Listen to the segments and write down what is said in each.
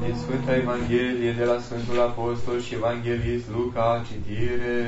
Din Sfânta Evanghelie de la Sfântul Apostol și Evanghelist Luca, citire.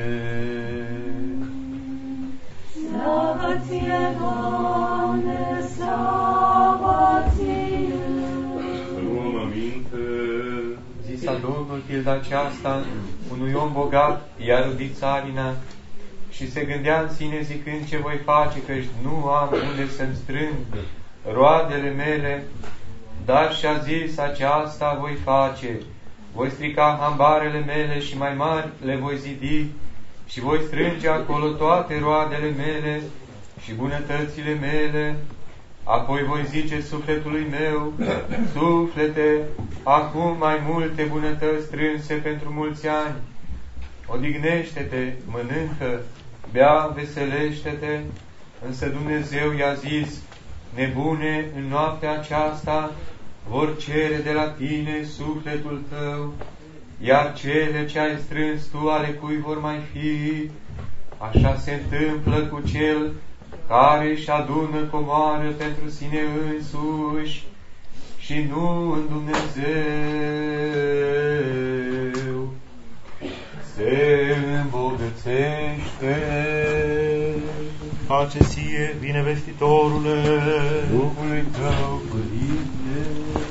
Slavă ție, Doamne, slavă ție! Luăm aminte. Zisa Domnul pilda aceasta unui om bogat, i-a rodit țarina, și se gândea în sine zicând: ce voi face, căci nu am unde să-mi strâng roadele mele. Dar și-a zis: aceasta voi face, voi strica hambarele mele și mai mari le voi zidi și voi strânge acolo toate roadele mele și bunătățile mele. Apoi voi zice sufletului meu: suflete, acum mai multe bunătăți strânse pentru mulți ani. Odihnește-te, mănâncă, bea, veselește-te. Însă Dumnezeu i-a zis: nebune, în noaptea aceasta vor cere de la tine sufletul tău, iar cele ce ai strâns tu ale cui vor mai fi? Așa se întâmplă cu cel care își adună comoară pentru sine însuși și nu în Dumnezeu se îmbogățește. Pace ție, binevestitorule, Duhului tău, Părinte.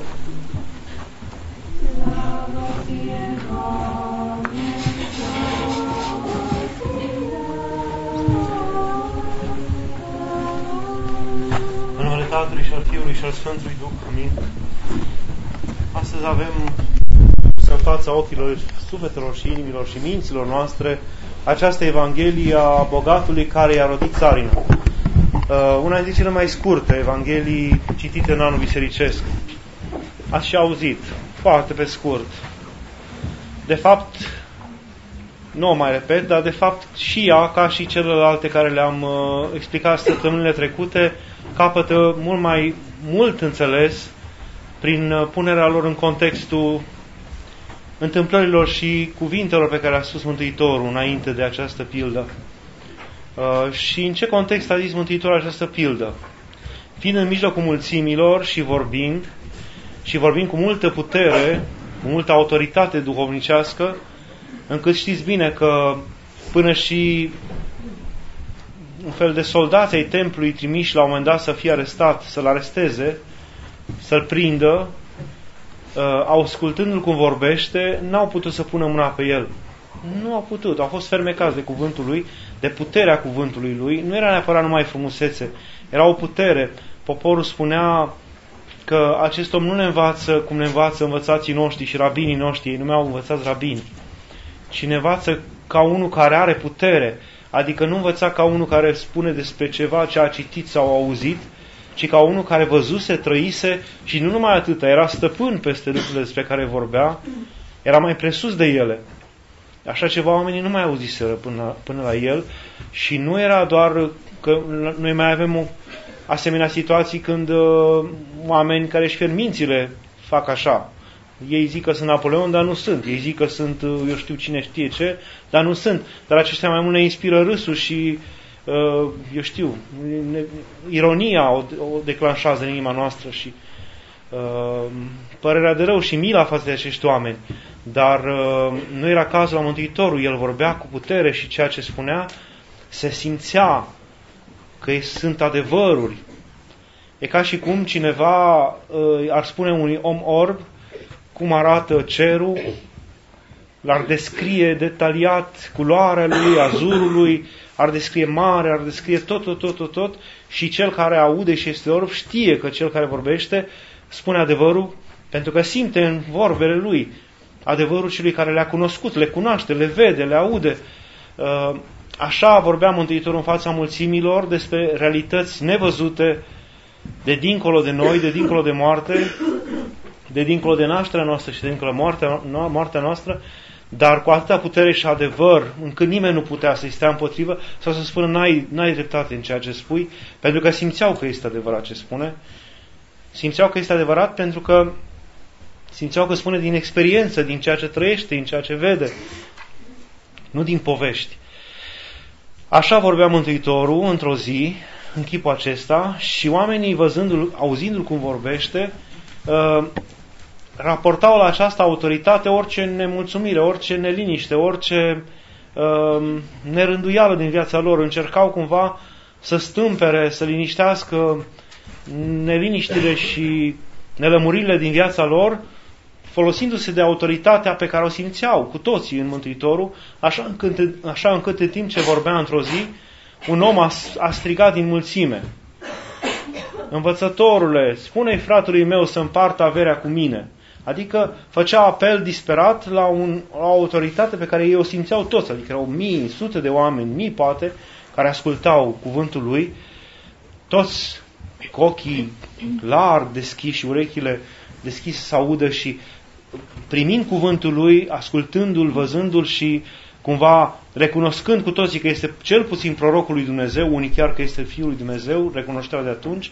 Slavă ție, Doamne, slavă ție! în numele Tatălui și al Fiului și al Sfântului Duh. Amin. Astăzi avem în fața ochilor, sufletelor și inimilor și minților noastre această Evanghelie a bogatului care i-a rodit țarina. Una dintre cele mai scurte Evanghelii citite în anul bisericesc. Ați și auzit, foarte pe scurt. De fapt, nu o mai repet, dar de fapt și ea, ca și celelalte care le-am explicat săptămânile trecute, capătă mult mai mult înțeles prin punerea lor în contextul întâmplărilor și cuvintelor pe care a spus Mântuitorul înainte de această pildă. Și în ce context a zis Mântuitorul această pildă? Fiind în mijlocul mulțimilor și vorbind cu multă putere, cu multă autoritate duhovnicească, încât știți bine că până și un fel de soldați ai templului trimiși la un moment dat să fie arestat, să-l aresteze, să-l prindă, ascultându-l cum vorbește, n-au putut să pună mâna pe el. Nu au putut, au fost fermecați de cuvântul lui, de puterea cuvântului lui. Nu era neapărat numai frumusețe, era o putere. Poporul spunea că acest om nu ne învață cum ne învață învățații noștri și rabinii noștri, ei nu mi-au învățat rabini, ci ne învață ca unul care are putere, adică nu învăța ca unul care spune despre ceva ce a citit sau a auzit, ci ca unul care văzuse, trăise și nu numai atâta, era stăpân peste lucrurile despre care vorbea, era mai presus de ele. Așa ceva oamenii nu mai auziseră până la el și nu era doar că noi mai avem o asemenea situații când oameni care își pierd mințile fac așa. Ei zic că sunt Napoleon, dar nu sunt. Ei zic că sunt eu știu cine știe ce, dar nu sunt. Dar aceștia mai mult ne inspiră râsul și eu știu, ironia o declanșează în inima noastră și părerea de rău și mila față de acești oameni. Dar nu era cazul la Mântuitorul. El vorbea cu putere și ceea ce spunea se simțea că sunt adevăruri. E ca și cum cineva ar spune unui om orb cum arată cerul, l-ar descrie detaliat culoarea lui, azurul lui, ar descrie mare, ar descrie tot, și cel care aude și este orb știe că cel care vorbește spune adevărul, pentru că simte în vorbele lui adevărul celui care le-a cunoscut, le cunoaște, le vede, le aude. Așa vorbea Mântuitorul în fața mulțimilor despre realități nevăzute, de dincolo de noi, de dincolo de moarte, de dincolo de nașterea noastră și de dincolo de moartea noastră, dar cu atâta putere și adevăr, încât nimeni nu putea să-i stea împotrivă sau să spună n-ai dreptate în ceea ce spui, pentru că simțeau că este adevărat ce spune. Simțeau că este adevărat pentru că simțeau că spune din experiență, din ceea ce trăiește, din ceea ce vede, nu din povești. Așa vorbea Mântuitorul într-o zi, în chipul acesta, și oamenii văzându-l, auzindu-l cum vorbește, raportau la această autoritate orice nemulțumire, orice neliniște, orice nerânduială din viața lor. Încercau cumva să stâmpere, să liniștească neliniștile și nelămuririle din viața lor, folosindu-se de autoritatea pe care o simțeau cu toții în Mântuitorul, așa încât în timp ce vorbea într-o zi, un om a strigat din mulțime: Învățătorule, spune-i fratelui meu să împartă averea cu mine. Adică făcea apel disperat la o autoritate pe care ei o simțeau toți, adică erau mii, sute de oameni, mii poate, care ascultau cuvântul lui, toți cu ochii larg deschiși și urechile deschise să audă și primind cuvântul lui, ascultându-l, văzându-l și cumva recunoscând cu toții că este cel puțin prorocul lui Dumnezeu, unii chiar că este Fiul lui Dumnezeu, recunoșteau de atunci.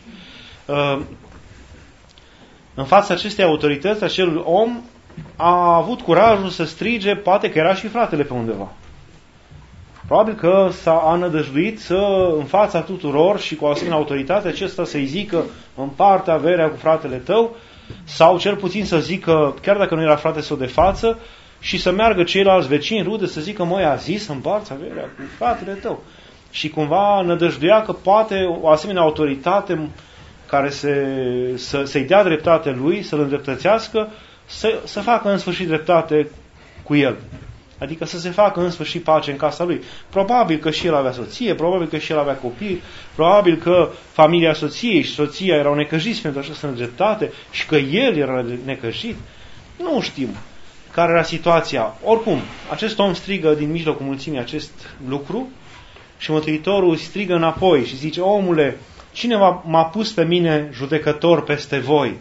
În fața acestei autorități, acel om a avut curajul să strige, poate că era și fratele pe undeva. Probabil că s-a nădăjduit să, în fața tuturor și cu o asemenea autoritate, acesta să-i zică: împarte averea cu fratele tău, sau cel puțin să zică, chiar dacă nu era frate său de față, și să meargă ceilalți vecini, rude, să zică: măi, a zis să împarți averea cu fratele tău. Și cumva nădăjduia că poate o asemenea autoritate care să-i dea dreptate lui, să-l îndreptățească, să facă în sfârșit dreptate cu el. Adică să se facă în sfârșit pace în casa lui. Probabil că și el avea soție, probabil că și el avea copii, probabil că familia soției și soția erau necăjiți pentru această dreptate și că el era necăjit. Nu știm care era situația. Oricum, acest om strigă din mijlocul mulțimii acest lucru și Mântuitorul strigă înapoi și zice: omule, cine m-a pus pe mine judecător peste voi?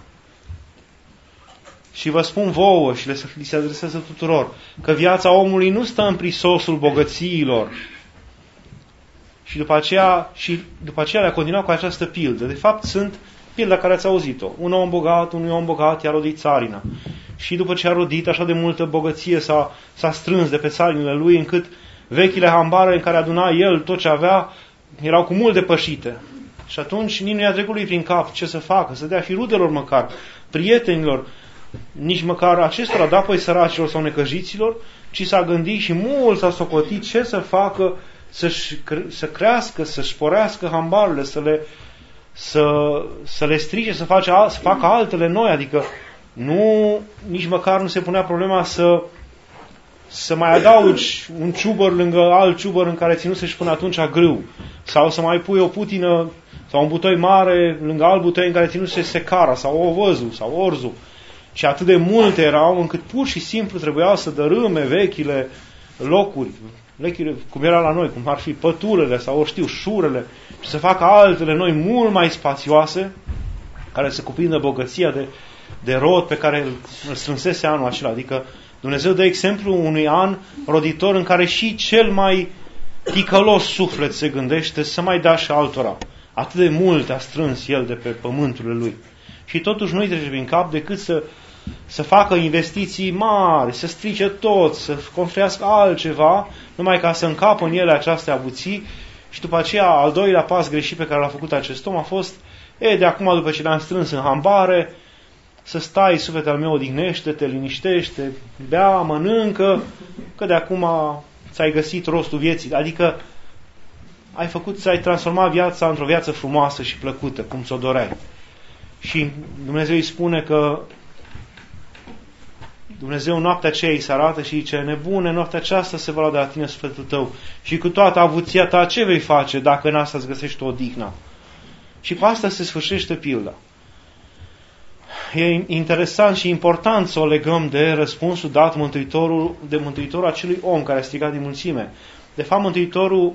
Și vă spun vouă și li se adresează tuturor că viața omului nu stă în prisosul bogățiilor. Și după aceea le-a continuat cu această pildă. De fapt, sunt pilda care ați auzit-o. Un om bogat i-a rodit țarina. Și după ce a rodit, așa de multă bogăție s-a strâns de pe țarinile lui, încât vechile hambare în care aduna el tot ce avea erau cu mult depășite. Și atunci nici nu i-a trecut lui prin cap ce să facă, să dea și rudelor măcar, prietenilor, nici măcar acestora, da, păi săracilor sau necăjiților, ci s-a gândit și mult s-a socotit ce să facă, să crească, să-și sporească hambarurile, să le strice, să facă altele noi, adică nici măcar nu se punea problema să mai adaugi un ciubăr lângă alt ciubăr în care ținuse și până atunci grâu, sau să mai pui o putină sau un butoi mare lângă alt butoi în care ținuse secara sau ovăzul sau orzul. Și atât de multe erau încât pur și simplu trebuiau să dărâme vechile locuri, vechile, cum era la noi, cum ar fi păturele sau șurele, și să facă altele noi mult mai spațioase, care să cuprindă bogăția de rod pe care îl strânsese anul acela. Adică Dumnezeu dă exemplu unui an roditor în care și cel mai ticălos suflet se gândește să mai dea și altora. Atât de mult a strâns el de pe pământurile lui. Și totuși nu-i trece prin cap decât să facă investiții mari, să strice tot, să construiască altceva, numai ca să încapă în ele aceste avuții. Și după aceea, al doilea pas greșit pe care l-a făcut acest om a fost: de acum, după ce le-am strâns în hambare, să stai, sufletul meu, odihnește, te liniștește, bea, mănâncă, că de acum ți-ai găsit rostul vieții. Adică ți-ai transformat viața într-o viață frumoasă și plăcută, cum ți-o doreai. Și Dumnezeu îi spune că Dumnezeu noaptea aceea îi se arată și zice: nebune, noaptea aceasta se va lua de la tine sufletul tău și cu toată avuția ta ce vei face dacă în asta îți găsești odihna? Și cu asta se sfârșește pilda. E interesant și important să o legăm de răspunsul dat de Mântuitorul acelui om care a strigat din mulțime. De fapt, Mântuitorul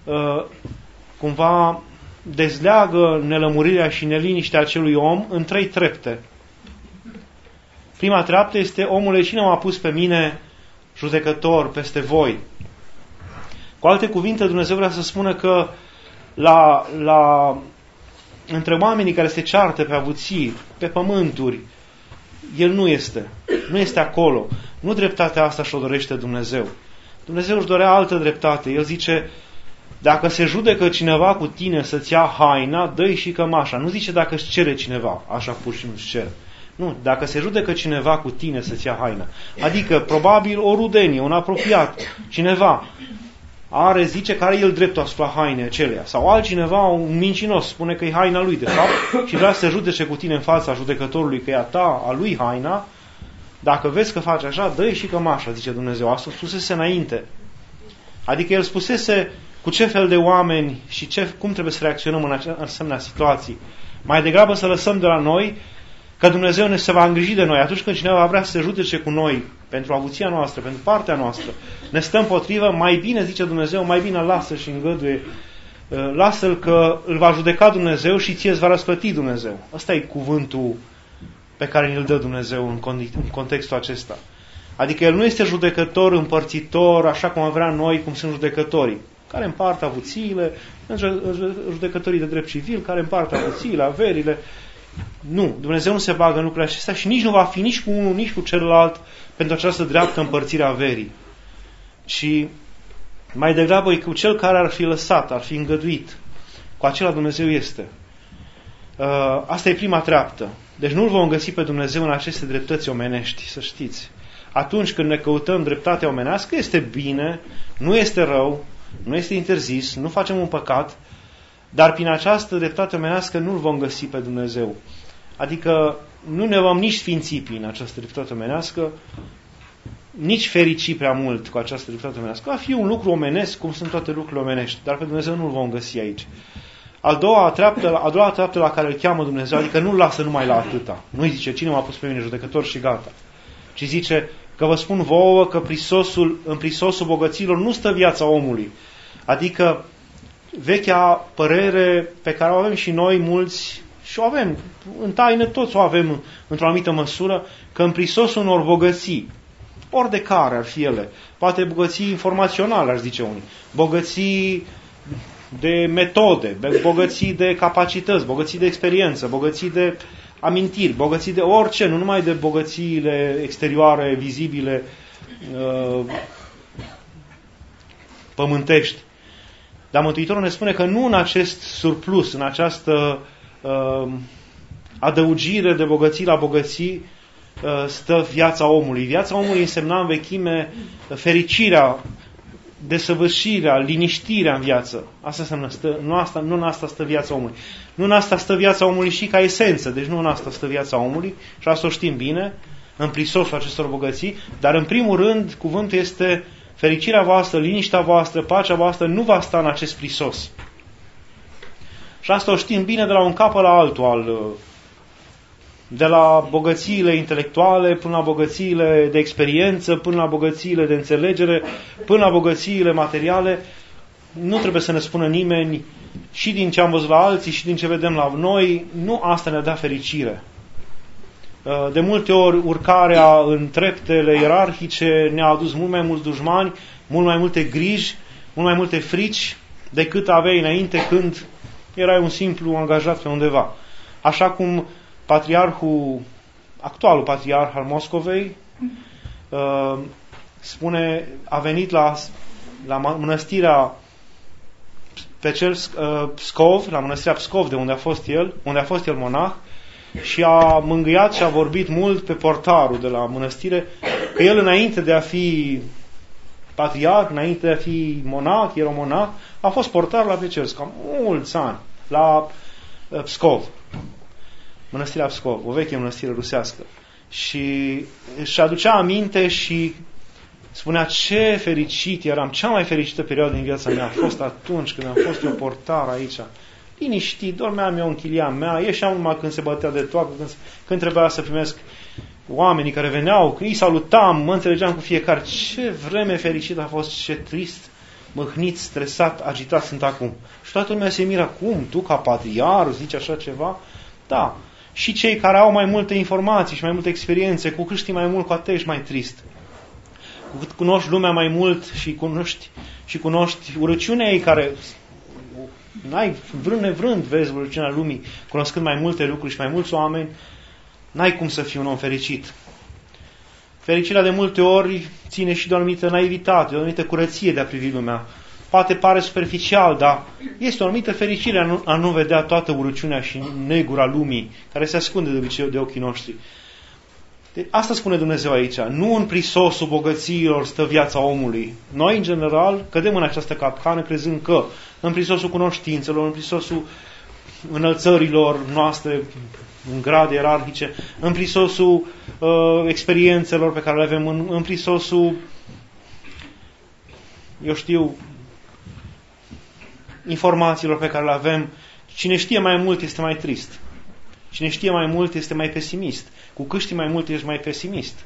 cumva dezleagă nelămurirea și neliniștea acelui om în 3 trepte. Prima treaptă este: omule, cine m-a pus pe mine judecător peste voi? Cu alte cuvinte, Dumnezeu vrea să spună că între oamenii care se ceartă pe avuții, pe pământuri, El nu este. Nu este acolo. Nu dreptatea asta și-o dorește Dumnezeu. Dumnezeu își dorea altă dreptate. El zice: dacă se judecă cineva cu tine să-ți ia haina, dă-i și cămașa. Nu zice dacă își cere cineva, așa pur și nu își cere. Nu, dacă se judecă cineva cu tine să-ți ia haina, adică probabil o rudenie, un apropiat, cineva zice că are el dreptul asupra hainei acelea, sau altcineva, un mincinos, spune că e haina lui de fapt și vrea să se judece cu tine în fața judecătorului că e a ta, a lui haina, dacă vezi că faci așa, dă-i și cămașa, zice Dumnezeu. Asta spusese înainte. Adică el spusese cu ce fel de oameni și cum trebuie să reacționăm în asemenea situații. Mai degrabă să lăsăm de la noi că Dumnezeu ne se va îngriji de noi. Atunci când cineva vrea să se judece cu noi pentru avuția noastră, pentru partea noastră, ne stă împotrivă, mai bine, zice Dumnezeu, mai bine lasă și îngăduie. Lasă-l că îl va judeca Dumnezeu și ție îți va răsplăti Dumnezeu. Ăsta e cuvântul pe care îl dă Dumnezeu în contextul acesta. Adică El nu este judecător, împărțitor, așa cum am vrea noi, cum sunt judecătorii, care împart avuțiile, judecătorii de drept civil, care împart avuțiile, averile. Nu, Dumnezeu nu se bagă în lucrurile acestea și nici nu va fi nici cu unul, nici cu celălalt pentru această dreaptă împărțire a averii. Și mai degrabă e cu cel care ar fi lăsat, ar fi îngăduit. Cu acela Dumnezeu este. Asta e prima treaptă. Deci nu-L vom găsi pe Dumnezeu în aceste dreptăți omenești, să știți. Atunci când ne căutăm dreptatea omenească, este bine, nu este rău, nu este interzis, nu facem un păcat, dar prin această dreptate omenească nu-L vom găsi pe Dumnezeu. Adică nu ne vom nici sfinți prin această dreptate omenească, nici ferici prea mult cu această dreptate omenească. Va fi un lucru omenesc, cum sunt toate lucrurile omenești, dar pe Dumnezeu nu-L vom găsi aici. A doua treaptă la care îl cheamă Dumnezeu, adică nu-L lasă numai la atâta. Nu-i zice, cine m-a pus pe mine judecător și gata. Ci zice că vă spun vouă că în prisosul bogăților nu stă viața omului. Adică vechea părere pe care o avem și noi mulți, și o avem, în taină toți o avem într-o anumită măsură, că în prisosul unor bogății, ori de care ar fi ele, poate bogății informaționale, aș zice unii, bogății de metode, bogății de capacități, bogății de experiență, bogății de amintiri, bogății de orice, nu numai de bogățiile exterioare, vizibile, pământești. Dar Mântuitorul ne spune că nu în acest surplus, în această adăugire de bogății la bogății stă viața omului. Viața omului însemna în vechime fericirea, desăvârșirea, liniștirea în viață. Asta înseamnă, nu în asta stă viața omului. Nu în asta stă viața omului și ca esență, deci nu în asta stă viața omului, și asta o știm bine, în prisosul acestor bogății, dar în primul rând, cuvântul este fericirea voastră, liniștea voastră, pacea voastră nu va sta în acest prisos. Și asta o știm bine de la un capăt la altul, de la bogățiile intelectuale, până la bogățiile de experiență, până la bogățiile de înțelegere, până la bogățiile materiale. Nu trebuie să ne spună nimeni, și din ce am văzut la alții, și din ce vedem la noi, nu asta ne dă fericire. De multe ori, urcarea în treptele ierarhice ne-a adus mult mai mulți dușmani, mult mai multe griji, mult mai multe frici, decât aveai înainte când erai un simplu angajat pe undeva. Așa cum actualul patriarh al Moscovei spune, a venit la mănăstirea Pskov, la mănăstirea Pskov, de unde a fost el monah, și a mângâiat și a vorbit mult pe portarul de la mănăstire, că el înainte de a fi patriarh, înainte de a fi monah, ieromonah, a fost portar la Pecersk, cam mulți ani, la Pskov, mănăstirea Pskov, o veche mănăstire rusească. Și își aducea aminte și spunea, ce fericit eram, cea mai fericită perioadă din viața mea a fost atunci când am fost eu portar aici, liniștit, dormeam eu în chilia mea, ieșeam numai când se bătea de toacă, când trebuia să primesc oamenii care veneau, îi salutam, mă înțelegeam cu fiecare. Ce vreme fericită a fost, ce trist, mâhnit, stresat, agitat sunt acum. Și toată lumea se miră, cum, tu ca patriarh zici așa ceva? Da. Și cei care au mai multe informații și mai multe experiențe, cu cât știi mai mult, cu atât ești mai trist. Cu cât cunoști lumea mai mult și cunoști urăciunea ei care n-ai, vrând nevrând, vezi urăciunea lumii, cunoscând mai multe lucruri și mai mulți oameni, n-ai cum să fii un om fericit. Fericirea de multe ori ține și de o anumită naivitate, de o anumită curăție de a privi lumea. Poate pare superficial, dar este o anumită fericire a nu vedea toată urăciunea și negura lumii, care se ascunde de obicei de ochii noștri. Asta spune Dumnezeu aici. Nu în prisosul bogățiilor stă viața omului. Noi, în general, cădem în această capcană crezând că în prisosul cunoștințelor, în prisosul înălțărilor noastre în grade ierarhice, în prisosul experiențelor pe care le avem, în prisosul, eu știu, informațiilor pe care le avem. Cine știe mai mult este mai trist. Cine știe mai mult este mai pesimist. Cu cât știi mai mult ești mai pesimist.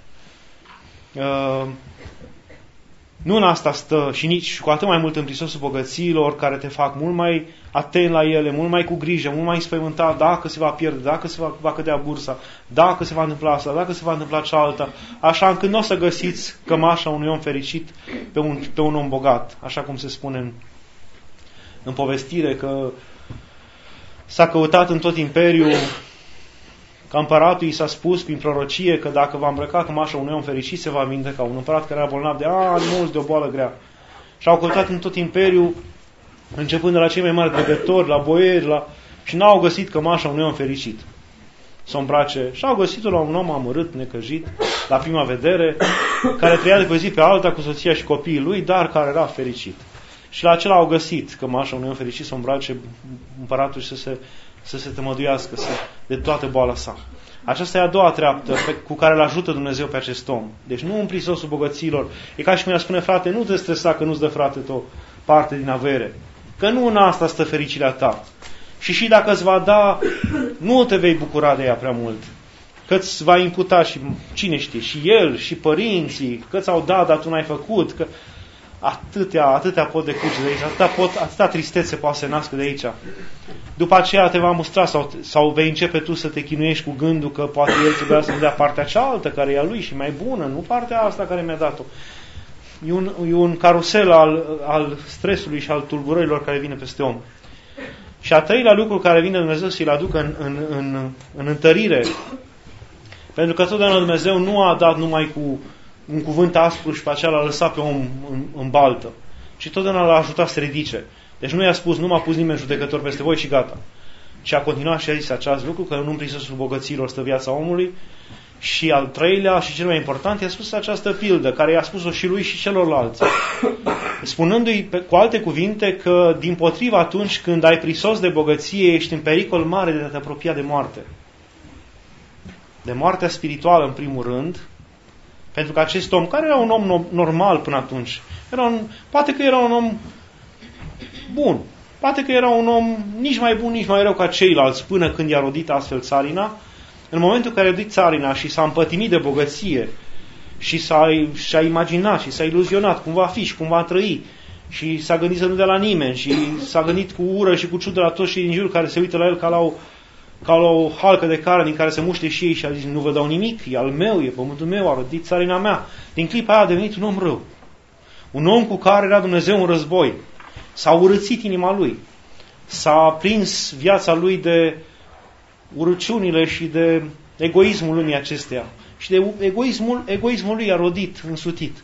Nu în asta stă și nici cu atât mai mult în prisosul bogățiilor care te fac mult mai atent la ele, mult mai cu grijă, mult mai înspăimântat dacă se va pierde, dacă se va cădea bursa, dacă se va întâmpla asta, dacă se va întâmpla cealaltă, așa încât nu o să găsiți cămașa unui om fericit pe un om bogat, așa cum se spune în povestire, că s-a căutat în tot imperiul, că împăratul i s-a spus prin prorocie că dacă va îmbrăca cămașa unui om fericit se va vindeca. Un împărat care era bolnav de ani mulți de o boală grea. Și au căutat în tot imperiul, începând de la cei mai mari dregători, la boieri, și n-au găsit cămașa unui om fericit să o îmbrace. Și au găsit-o la un om amărât, necăjit, la prima vedere, care trăia de pe zi pe alta cu soția și copiii lui, dar care era fericit. Și la acela au găsit cămașa unui om fericit să o îmbrace împăratul și să se tămăduiască de toată boala sa. Aceasta e a doua treaptă cu care îl ajută Dumnezeu pe acest om. Deci nu în prisosul bogăților. E ca și cum i-a spune, frate, nu te stresa că nu-ți dă frate o parte din avere. Că nu în asta stă fericirea ta. Și dacă îți va da, nu te vei bucura de ea prea mult. Că îți va imputa și cine știe, și el, și părinții, că ți-au dat, dar tu n-ai făcut, că atâtea pot decurge de aici, atâta tristețe poate să nască de aici. După aceea te va mustra sau vei începe tu să te chinuiești cu gândul că poate el trebuia să-mi dea partea cealaltă care e a lui și mai bună, nu partea asta care mi-a dat-o. E un carusel al stresului și al tulburărilor care vine peste om. Și a treilea lucru care vine Dumnezeu să-l aducă în întărire, pentru că totdeauna Dumnezeu nu a dat numai cu un cuvânt aspru și pe aceea l-a lăsat pe om în baltă, ci totdeauna l-a ajutat să se ridice. Deci nu i-a spus, nu m-a pus nimeni judecător peste voi și gata. Și a continuat și a zis acest lucru, că nu în prisosul bogăților stă viața omului. Și al treilea și cel mai important, i-a spus această pildă, care i-a spus-o și lui și celorlalți. Spunându-i cu alte cuvinte că dimpotrivă atunci când ai prisos de bogăție, ești în pericol mare de a te apropia de moarte. De moartea spirituală în primul rând, pentru că acest om, care era un om normal până atunci, poate că era un om bun, poate că era un om nici mai bun, nici mai rău ca ceilalți, până când i-a rodit astfel țarina, în momentul în care a rodit țarina și s-a împătimit de bogăție și și-a imaginat și s-a iluzionat cum va fi și cum va trăi și s-a gândit să nu dea la nimeni și s-a gândit cu ură și cu ciudă la toți cei din jur care se uită la el ca la o halcă de carne din care se muște și ei și a zis, nu vă dau nimic, e al meu, e pământul meu, a rodit țarina mea. Din clipa aia a devenit un om rău. Un om cu care era Dumnezeu în război. S-a urățit inima lui. S-a prins viața lui de urăciunile și de egoismul lumii acesteia. Și de egoismul lui a rodit, însutit.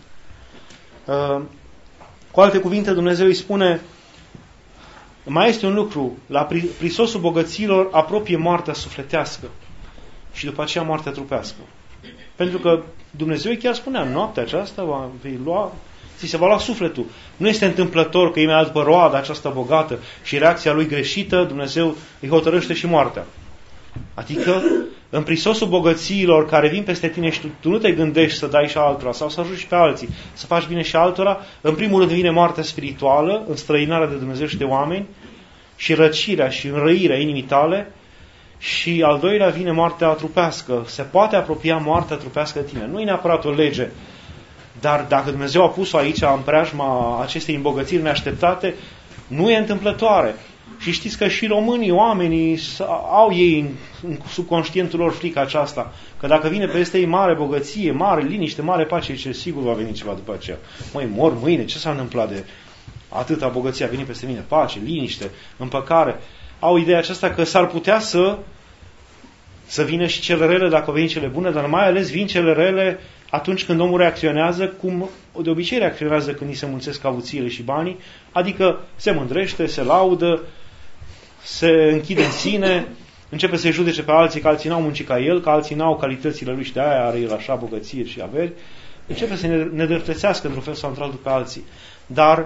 Cu alte cuvinte, Dumnezeu îi spune, mai este un lucru, la prisosul bogăților apropie moartea sufletească și după aceea moartea trupească. Pentru că Dumnezeu chiar spunea, noaptea aceasta ți se va lua sufletul. Nu este întâmplător că imediat după roada aceasta bogată și reacția lui greșită, Dumnezeu îi hotărăște și moartea. Adică, în prisosul bogățiilor care vin peste tine și tu nu te gândești să dai și altora sau să ajungi și pe alții, să faci bine și altora, în primul rând vine moartea spirituală, înstrăinarea de Dumnezeu și de oameni, și răcirea și înrăirea inimii tale, și al doilea vine moartea trupească. Se poate apropia moartea trupească de tine. Nu e neapărat o lege, dar dacă Dumnezeu a pus-o aici, în preajma acestei îmbogățiri neașteptate, nu e întâmplătoare. Și știți că și românii, oamenii, au ei în subconștientul lor frica aceasta, că dacă vine peste ei mare bogăție, mare liniște, mare pace, ce sigur va veni ceva după aceea. Măi, mor mâine, ce s-a întâmplat de atâta bogăție a venit peste mine? Pace, liniște, împăcare. Au ideea aceasta că s-ar putea să vină și cele rele dacă vin cele bune, dar mai ales vin cele rele atunci când omul reacționează cum de obicei reacționează când îi se mulțesc avuțiile și banii, adică se mândrește, se laudă, se închide în sine, începe să-i judece pe alții, că alții n-au muncit ca el, că alții n-au calitățile lui și de aia are el așa bogăție și averi, începe să ne nedreptățească într-un fel sau într-altul pe alții. Dar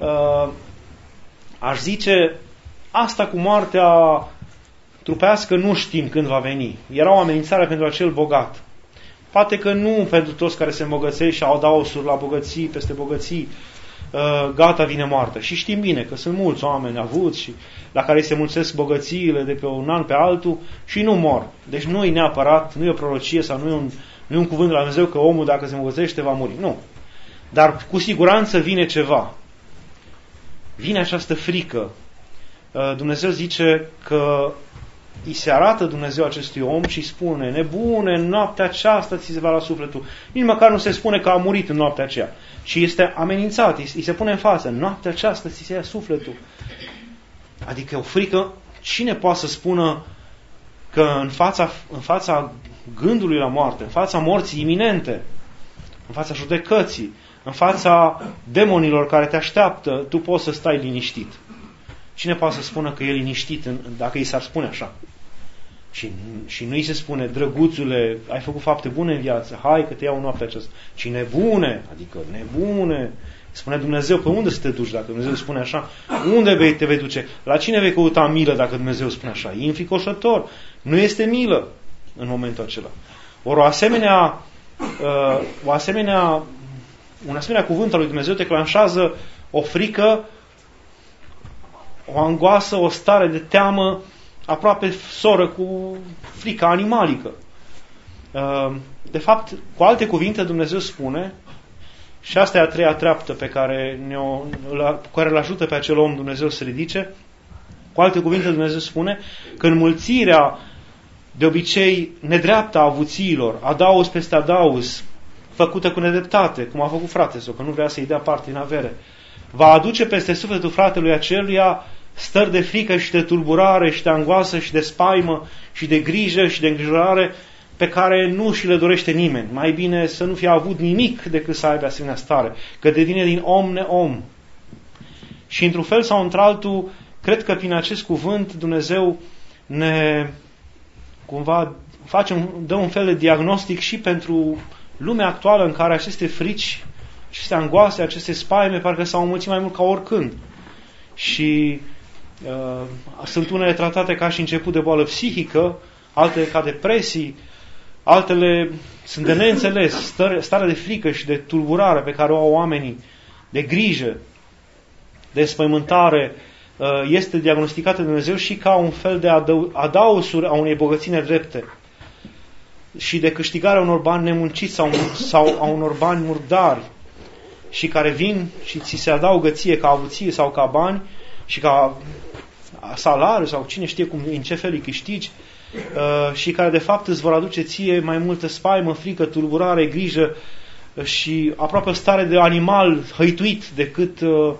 aș zice, asta cu moartea trupească nu știm când va veni. Era o amenințare pentru acel bogat. Poate că nu pentru toți care se îmbogățesc și au adaosuri la bogății, peste bogății, gata, vine moartea. Și știm bine că sunt mulți oameni avuți și la care se mulțesc bogățiile de pe un an pe altul și nu mor. Deci nu e neapărat, nu e o prorocie sau nu e un cuvânt de la Dumnezeu că omul dacă se îmbogățește va muri. Nu. Dar cu siguranță vine ceva. Vine această frică. Dumnezeu zice că îi se arată Dumnezeu acestui om și spune: nebune, în noaptea aceasta ți se va lua sufletul. Nici măcar nu se spune că a murit în noaptea aceea. Și este amenințat, îi se pune în față: în noaptea aceasta ți se ia sufletul. Adică e o frică. Cine poate să spună că în fața gândului la moarte, în fața morții iminente, în fața judecății, în fața demonilor care te așteaptă, tu poți să stai liniștit? Cine poate să spună că e liniștit dacă i s-ar spune așa? Și nu îi se spune: drăguțule, ai făcut fapte bune în viață, hai că te iau noaptea aceasta. Ci nebune, adică nebune. Spune Dumnezeu: pe unde să te duci dacă Dumnezeu spune așa? Unde te vei duce? La cine vei căuta milă dacă Dumnezeu spune așa? E înfricoșător. Nu este milă în momentul acela. Ori un asemenea cuvânt al lui Dumnezeu declanșează o frică, o angoasă, o stare de teamă aproape soră cu frica animalică. De fapt, cu alte cuvinte, Dumnezeu spune, și asta e a treia treaptă pe care îl ajută pe acel om Dumnezeu să ridice, cu alte cuvinte Dumnezeu spune că înmulțirea de obicei nedreaptă a avuțiilor, adaos peste adaos, făcută cu nedreptate, cum a făcut fratele său, că nu vrea să-i dea parte în avere, va aduce peste sufletul fratelui aceluia stări de frică și de tulburare și de angoasă și de spaimă și de grijă și de îngrijorare pe care nu și le dorește nimeni. Mai bine să nu fie avut nimic decât să aibă asemenea stare, că devine din om neom. Și într-un fel sau într-altul, cred că prin acest cuvânt Dumnezeu ne cumva dă un fel de diagnostic și pentru lumea actuală în care aceste frici, aceste angoase, aceste spaime parcă s-au înmulțit mai mult ca oricând. Și sunt unele tratate ca și început de boală psihică, altele ca depresii, altele sunt de neînțeles, starea de frică și de tulburare pe care o au oamenii, de grijă, de spăimântare, este diagnosticată de Dumnezeu și ca un fel de adaosuri a unei bogății nedrepte și de câștigarea unor bani nemunciți sau a unor bani murdari și care vin și ți se adaugă ție ca avuție sau ca bani și ca salariu sau cine știe în ce fel îi câștigi și care de fapt îți vor aduce ție mai multă spaimă, frică, tulburare, grijă și aproape o stare de animal hăituit decât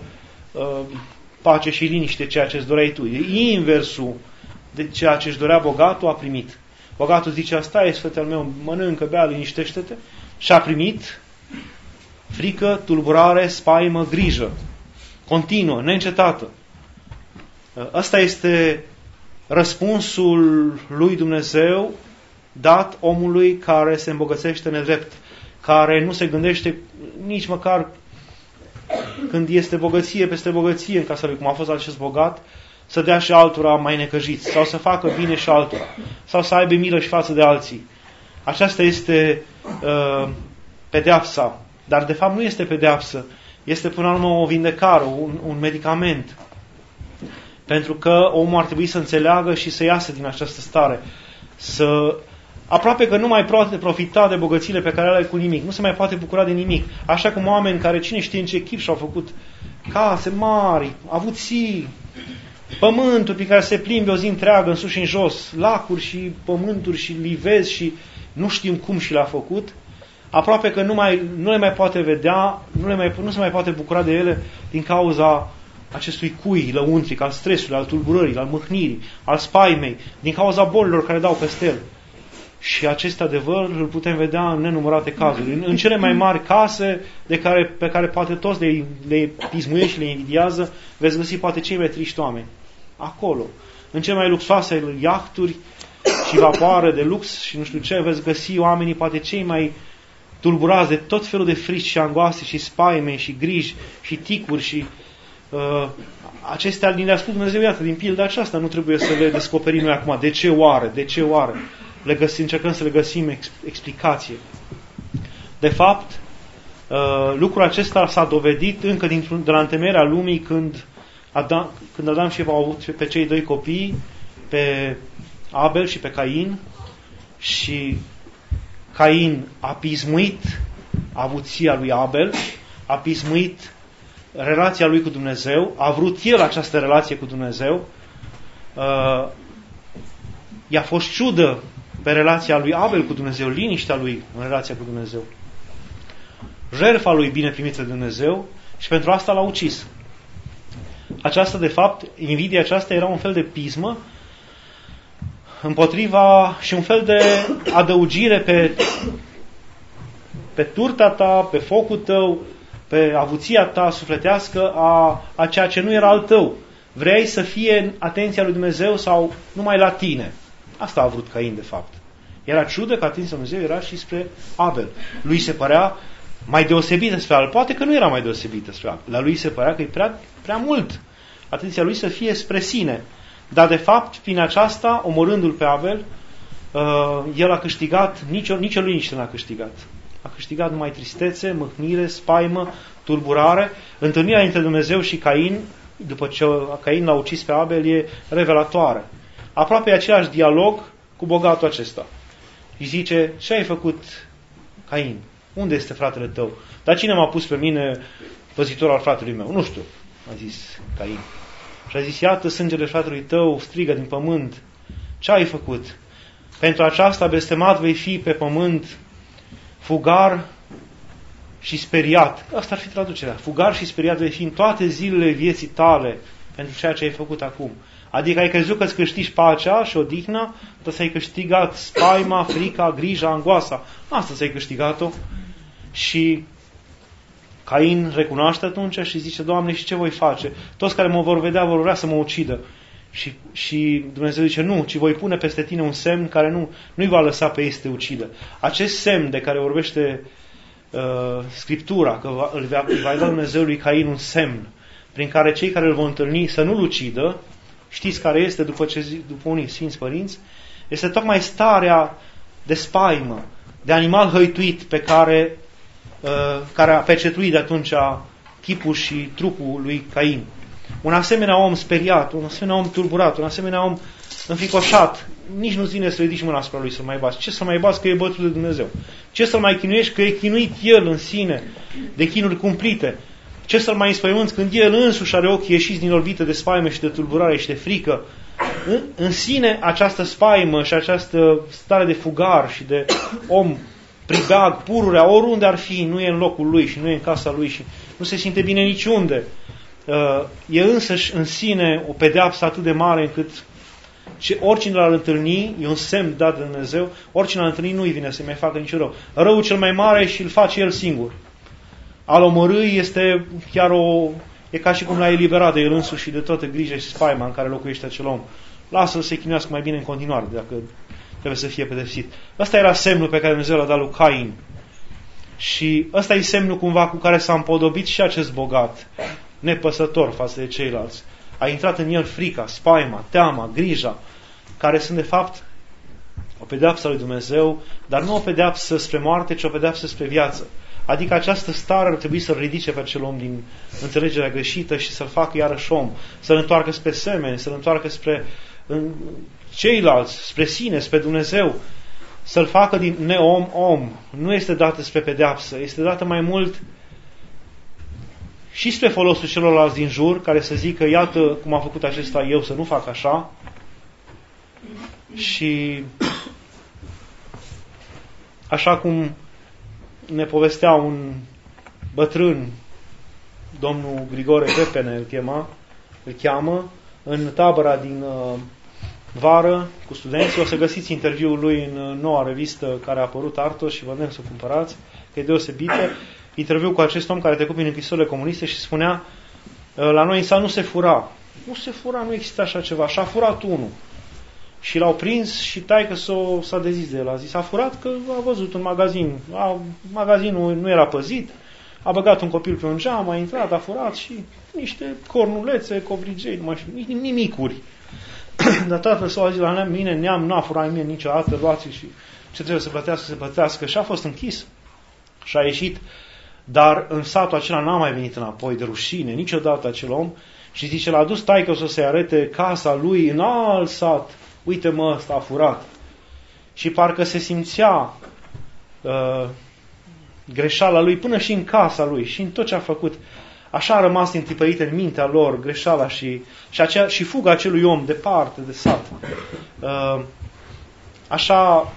pace și liniște, ceea ce îți doreai tu. E inversul de ceea ce își dorea bogatul, a primit. Bogatul zice: stai, fetele meu, mănâncă, bea, liniștește-te, și a primit frică, tulburare, spaimă, grijă continuă, neîncetată. Ăsta este răspunsul lui Dumnezeu dat omului care se îmbogățește nedrept, care nu se gândește nici măcar când este bogăție peste bogăție în casa lui, cum a fost acest bogat, să dea și altora mai necăjiți, sau să facă bine și altora, sau să aibă milă și față de alții. Aceasta este pedeapsa. Dar de fapt nu este pedeapsă, este până la urmă o vindecare, un medicament. Pentru că omul ar trebui să înțeleagă și să iasă din această stare. Aproape că nu mai poate profita de bogățiile pe care le are cu nimic. Nu se mai poate bucura de nimic. Așa cum oameni care cine știe în ce chip și-au făcut case mari, avuții, pământuri pe care se plimbe o zi întreagă în sus și în jos, lacuri și pământuri și livezi și nu știm cum și le-a făcut, aproape că nu le mai poate vedea, nu se mai poate bucura de ele din cauza acestui cui lăuntric, al stresului, al tulburării, al mâhnirii, al spaimei, din cauza bolilor care dau peste el. Și acest adevăr îl putem vedea în nenumărate cazuri. În cele mai mari case pe care poate toți le pismuiește și le invidiază, veți găsi poate cei mai triști oameni. Acolo. în cele mai luxoase iahturi și vapoare de lux și nu știu ce, veți găsi oamenii poate cei mai tulburați de tot felul de frici și angoase și spaime și griji și ticuri și acestea le-a spus Dumnezeu, iată, din pilda aceasta, nu trebuie să le descoperim noi acum. De ce oare? De ce oare? Încercăm să le găsim explicație. De fapt, lucrul acesta s-a dovedit încă de la întemeierea lumii când Adam și Eva au avut pe cei doi copii, pe Abel și pe Cain, și Cain a pismuit avuția lui Abel, a pismuit relația lui cu Dumnezeu, a vrut el această relație cu Dumnezeu, i-a fost ciudă pe relația lui Abel cu Dumnezeu, liniștea lui în relația cu Dumnezeu, jertfa lui bine primită de Dumnezeu, și pentru asta l-a ucis. Aceasta, de fapt, invidia aceasta era un fel de pismă împotriva și un fel de adăugire pe turta ta, pe focul tău, pe avuția ta sufletească a ceea ce nu era al tău. Vrei să fie atenția lui Dumnezeu sau numai la tine? Asta a vrut Cain, de fapt. Era ciudă că atenția lui Dumnezeu era și spre Abel. Lui se părea mai deosebită spre Abel. Poate că nu era mai deosebită spre Abel. La lui se părea că e prea mult. Atenția lui să fie spre sine. Dar, de fapt, prin aceasta, omorându-l pe Abel, el a câștigat, nicio liniște n-a câștigat. A câștigat numai tristețe, mâhnire, spaimă, tulburare. Întâlnirea dintre Dumnezeu și Cain, după ce Cain l-a ucis pe Abel, e revelatoare. Aproape același dialog cu bogatul acesta. Îi zice, ce ai făcut, Cain? Unde este fratele tău? Dar cine m-a pus pe mine păzitor al fratelui meu? Nu știu, a zis Cain. Și a zis, iată, sângele fratelui tău strigă din pământ. Ce ai făcut? Pentru aceasta blestemat vei fi pe pământ, fugar și speriat. Asta ar fi traducerea. Fugar și speriat vei fi în toate zilele vieții tale pentru ceea ce ai făcut acum. Adică ai crezut că îți câștigi pacea și odihna, dar ți-ai câștigat spaima, frica, grija, angoasa. Asta ți-ai câștigat-o. Și Cain recunoaște atunci și zice, Doamne, și ce voi face? Toți care mă vor vedea vor vrea să mă ucidă. Și Dumnezeu zice, nu, ci voi pune peste tine un semn care nu-i va lăsa pe ei să te ucidă. Acest semn de care vorbește Scriptura, că îi va da Dumnezeu lui Cain un semn, prin care cei care îl vor întâlni să nu-l ucidă, știți care este, după unii Sfinți Părinți, este tocmai starea de spaimă, de animal hăituit pe care a pecetuit de atunci chipul și trupul lui Cain. Un asemenea om speriat, un asemenea om tulburat, un asemenea om înfricoșat, nici nu-ți vine să ridici mâna asupra lui să-l mai bați. Ce să mai bați că e bătut de Dumnezeu? Ce să-l mai chinuiești că e chinuit el în sine de chinuri cumplite? Ce să-l mai înspăimânți când el însuși are ochii ieșiți din orbită de spaimă și de tulburare și de frică? În sine această spaimă și această stare de fugar și de om pribag, pururea, oriunde ar fi, nu e în locul lui și nu e în casa lui și nu se simte bine niciunde. E însăși în sine o pedeapsă atât de mare încât oricine l-ar întâlni, e un semn dat de Dumnezeu, oricine l-ar întâlni nu-i vine să-i mai facă nicio rău. Răul cel mai mare și îl face el singur. A-l omorâi este chiar e ca și cum l-a eliberat de el însuși și de toată grija și spaima în care locuiește acel om. Lasă-l să-i chinuiască mai bine în continuare, dacă trebuie să fie pedepsit. Ăsta era semnul pe care Dumnezeu l-a dat lui Cain. Și ăsta e semnul cumva cu care s-a împodobit și acest bogat, nepăsător față de ceilalți. A intrat în el frica, spaima, teama, grija, care sunt de fapt o pedeapsă lui Dumnezeu, dar nu o pedeapsă spre moarte, ci o pedeapsă spre viață. Adică această stare ar trebui să-l ridice pe acel om din înțelegerea greșită și să-l facă iarăși om, să-l întoarcă spre semeni, să-l întoarcă spre ceilalți, spre sine, spre Dumnezeu, să-l facă din neom om. Nu este dată spre pedeapsă, este dată mai mult și spre folosul celorlalți din jur, care să zică, iată cum a făcut acesta, eu să nu fac așa. Și așa cum ne povestea un bătrân, domnul Grigore Pepene îl cheamă, în tabăra din vară cu studenții. O să găsiți interviul lui în noua revistă care a apărut, Artos, și vă îndemn să o cumpărați, că e deosebită. Interviu cu acest om care a trecut prin închisorile comuniste și spunea, la noi în sat nu se fura, Nu se fura, nu există așa ceva. Și a furat unul. Și l-au prins și taică s-a dezis de el. A zis, a furat că a văzut un magazin. Magazinul nu era păzit. A băgat un copil pe un geam, a intrat, a furat și niște cornulețe, covrigei, nu mai știu, nimicuri. Dar tatăl său a zis la mine, neam, n-a furat mie niciodată, luați și ce trebuie să plătească, să plătească. Și a fost închis. Și a ieșit. Dar în satul acela n-a mai venit înapoi de rușine, niciodată acel om. Și zice, l-a dus taică să-i arate casa lui în alt sat. Uite mă, ăsta a furat. Și parcă se simțea greșeala lui până și în casa lui și în tot ce a făcut. Așa a rămas întipărită în mintea lor greșeala și fuga acelui om departe de sat. Așa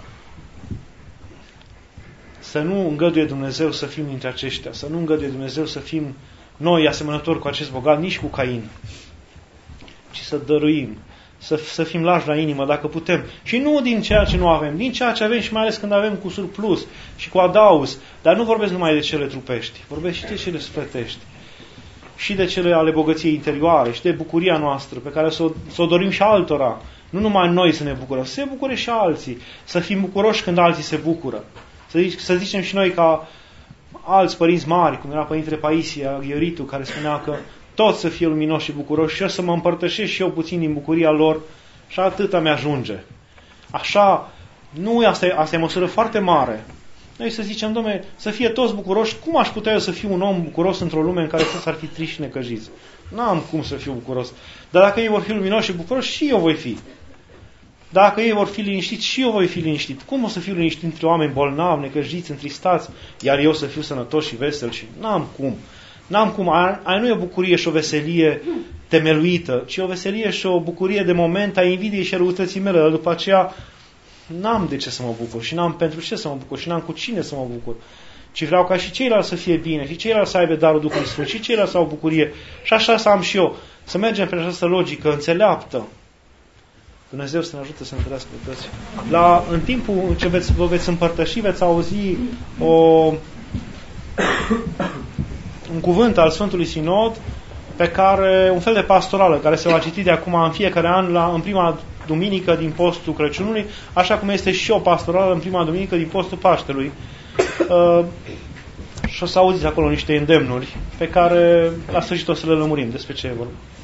să nu îngăduie Dumnezeu să fim dintre aceștia, să nu îngăduie Dumnezeu să fim noi asemănători cu acest bogat, nici cu Cain, ci să dăruim, să fim lași la inimă dacă putem. Și nu din ceea ce nu avem, din ceea ce avem și mai ales când avem cu surplus și cu adauz. Dar nu vorbesc numai de cele trupești, vorbesc și de cele sufletești. Și de cele ale bogăției interioare și de bucuria noastră pe care să o dorim și altora. Nu numai noi să ne bucurăm, să se bucure și alții. Să fim bucuroși când alții se bucură. Să zicem și noi ca alți părinți mari, cum era Părintele Paisia Ghioritu, care spunea că toți să fie luminoși și bucuroși și eu să mă împărtășesc și eu puțin din bucuria lor și atâta mi-ajunge. Așa, nu, asta e măsură foarte mare. Noi să zicem, Doamne, să fie toți bucuroși, cum aș putea eu să fiu un om bucuros într-o lume în care toți ar fi triști și necăjiți? N-am cum să fiu bucuros. Dar dacă ei vor fi luminoși și bucuroși, și eu voi fi. Dacă ei vor fi liniștiți, și eu voi fi liniștit. Cum o să fiu liniștit între oameni bolnavi, necăjiți, întristați, iar eu să fiu sănătos și vesel? Și n-am cum. N-am cum. Aia nu e o bucurie și o veselie temeluită, ci o veselie și o bucurie de moment a invidiei și a răutății mele. Dar după aceea n-am de ce să mă bucur și n-am pentru ce să mă bucur și n-am cu cine să mă bucur. Ci vreau ca și ceilalți să fie bine și ceilalți să aibă darul Duhului Sfânt și ceilalți să au bucurie. Și așa să am și eu. Să mergem pe această logică înțeleaptă. Dumnezeu să ne ajute să întâlnească toți. În timpul în ce vă veți împărtăși, veți auzi un cuvânt al Sfântului Sinod, pe care, un fel de pastorală, care se va citi de acum în fiecare an în prima duminică din postul Crăciunului, așa cum este și o pastorală în prima duminică din postul Paștelui. Și o să auziți acolo niște îndemnuri pe care la sfârșit o să le lămurim despre ce e vorba.